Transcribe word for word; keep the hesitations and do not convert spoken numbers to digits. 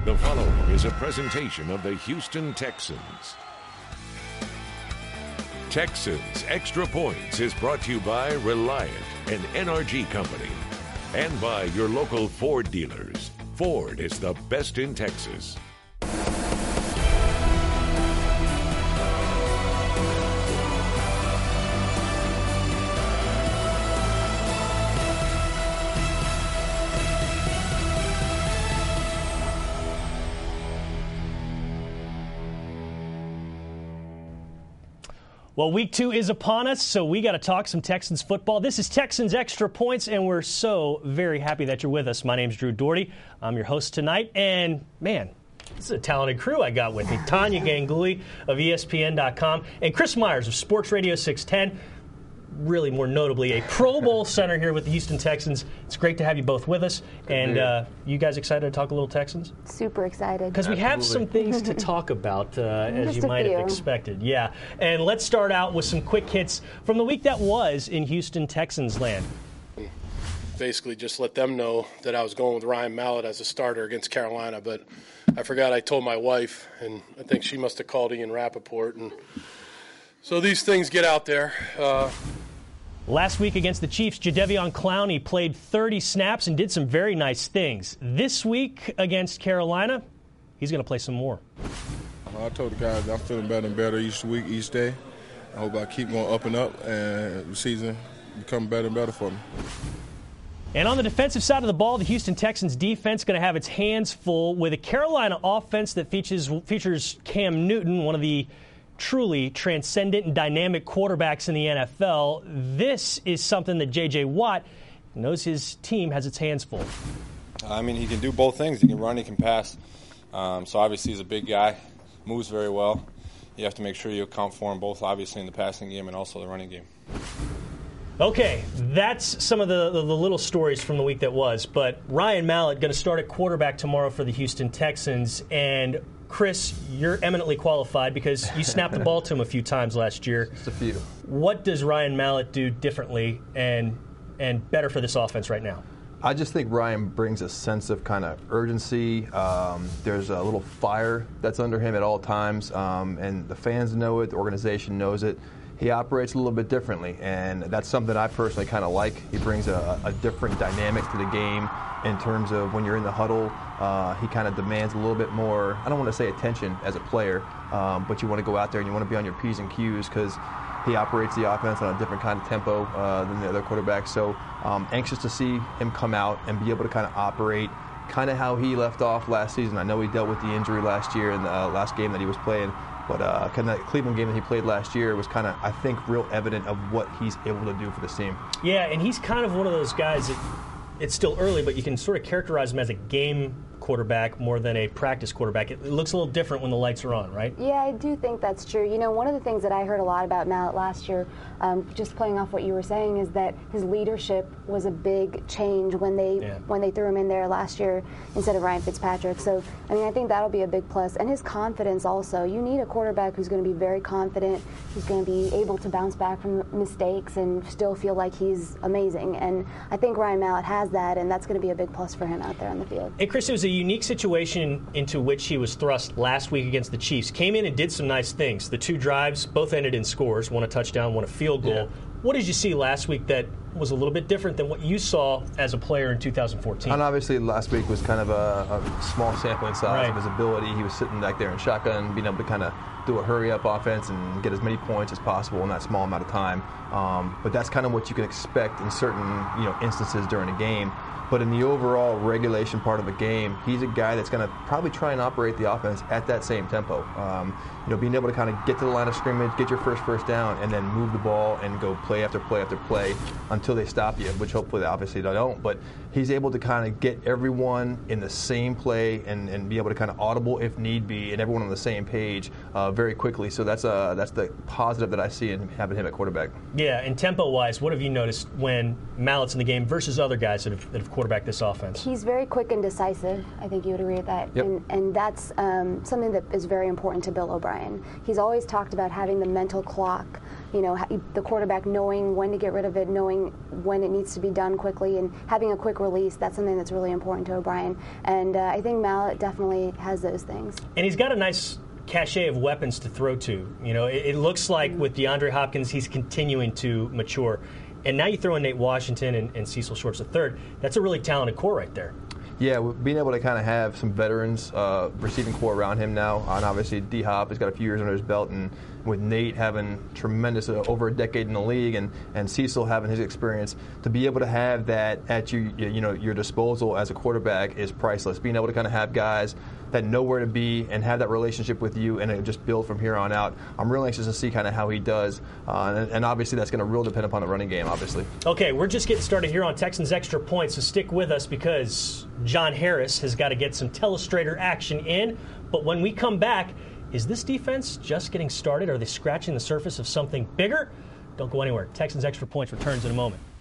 The following is a presentation of the Houston Texans. Texans Extra Points is brought to you by Reliant, an N R G company, and by your local Ford dealers. Ford is the best in Texas. Well, week two is upon us, so we got to talk some Texans football. This is Texans Extra Points, and we're so very happy that you're with us. My name's Drew Doherty. I'm your host tonight, and man, this is a talented crew I got with me. Tanya Ganguli of E S P N dot com and Chris Myers of Sports Radio six ten. Really, more notably, a Pro Bowl center here with the Houston Texans. It's great to have you both with us. And uh, you guys excited to talk a little Texans? Super excited. Because we have some things to talk about, uh, as Just you might few. have expected. Yeah. And let's start out with some quick hits from the week that was in Houston Texans land. Basically just let them know that I was going with Ryan Mallett as a starter against Carolina, but I forgot I told my wife, and I think she must have called Ian Rappaport. And so these things get out there. Uh, Last week against the Chiefs, Jadeveon Clowney played thirty snaps and did some very nice things. This week against Carolina, he's going to play some more. I told the guys I'm feeling better and better each week, each day. I hope I keep going up and up, and the season become better and better for me. And on the defensive side of the ball, the Houston Texans defense going to have its hands full with a Carolina offense that features features Cam Newton, one of the truly transcendent and dynamic quarterbacks in the N F L. This is something that J J. Watt knows his team has its hands full. I mean, he can do both things. He can run, he can pass. Um, so obviously he's a big guy, moves very well. You have to make sure you account for him both, obviously, in the passing game and also the running game. Okay, that's some of the, the, the little stories from the week that was. But Ryan Mallett going to start at quarterback tomorrow for the Houston Texans. And Chris, you're eminently qualified because you snapped the ball to him a few times last year. Just a few. What does Ryan Mallett do differently and and better for this offense right now? I just think Ryan brings a sense of kind of urgency. Um, there's a little fire that's under him at all times, um, and the fans know it, the organization knows it. He operates a little bit differently, and that's something I personally kind of like. He brings a, a different dynamic to the game in terms of when you're in the huddle. Uh, he kind of demands a little bit more, I don't want to say attention as a player, um, but you want to go out there and you want to be on your P's and Q's because he operates the offense on a different kind of tempo uh, than the other quarterbacks. So um, anxious to see him come out and be able to kind of operate kind of how he left off last season. I know he dealt with the injury last year in the uh, last game that he was playing. But uh, kind of that Cleveland game that he played last year was kind of, I think, real evident of what he's able to do for this team. Yeah, and he's kind of one of those guys that it's still early, but you can sort of characterize him as a game quarterback more than a practice quarterback. It looks a little different when the lights are on, right? Yeah, I do think that's true. You know, one of the things that I heard a lot about Mallett last year, um, just playing off what you were saying, is that his leadership was a big change when they yeah. when they threw him in there last year instead of Ryan Fitzpatrick. So, I mean, I think that'll be a big plus. And his confidence also. You need a quarterback who's going to be very confident, who's going to be able to bounce back from mistakes and still feel like he's amazing. And I think Ryan Mallett has that, and that's going to be a big plus for him out there on the field. Hey, Chris, it was a unique situation into which he was thrust last week against the Chiefs. Came in and did some nice things. The two drives both ended in scores, one a touchdown, one a field goal. Yeah. What did you see last week that was a little bit different than what you saw as a player in two thousand fourteen? And obviously last week was kind of a, a small sampling size right. of his ability. He was sitting back there in shotgun, being able to kind of do a hurry-up offense and get as many points as possible in that small amount of time. Um, but that's kind of what you can expect in certain you know instances during a game. But in the overall regulation part of the game, he's a guy that's going to probably try and operate the offense at that same tempo. Um, you know, being able to kind of get to the line of scrimmage, get your first first down, and then move the ball and go play after play after play until they stop you, which hopefully, obviously, they don't. But he's able to kind of get everyone in the same play and, and be able to kind of audible if need be and everyone on the same page, uh, very quickly. So that's uh, that's the positive that I see in having him at quarterback. Yeah, and tempo-wise, what have you noticed when Mallett's in the game versus other guys that have, that have quarterbacked this offense? He's very quick and decisive. I think you would agree with that. Yep. And, and that's um, something that is very important to Bill O'Brien. He's always talked about having the mental clock, you know, the quarterback knowing when to get rid of it, knowing when it needs to be done quickly, and having a quick release. That's something that's really important to O'Brien. And uh, I think Mallett definitely has those things. And he's got a nice cachet of weapons to throw to. You know, it, it looks like mm-hmm. with DeAndre Hopkins, he's continuing to mature. And now you throw in Nate Washington and, and Cecil Shorts the third. That's a really talented core right there. Yeah, being able to kind of have some veterans uh, receiving core around him now, and obviously D-Hop has got a few years under his belt, and with Nate having tremendous, uh, over a decade in the league, and, and Cecil having his experience, to be able to have that at you, you know, your disposal as a quarterback is priceless. Being able to kind of have guys that know where to be and have that relationship with you, and it just build from here on out. I'm really anxious to see kind of how he does, uh, and, and obviously that's going to really depend upon the running game, obviously. Okay, we're just getting started here on Texans Extra Points, so stick with us because John Harris has got to get some telestrator action in. But when we come back, is this defense just getting started? Are they scratching the surface of something bigger? Don't go anywhere. Texans Extra Points returns in a moment.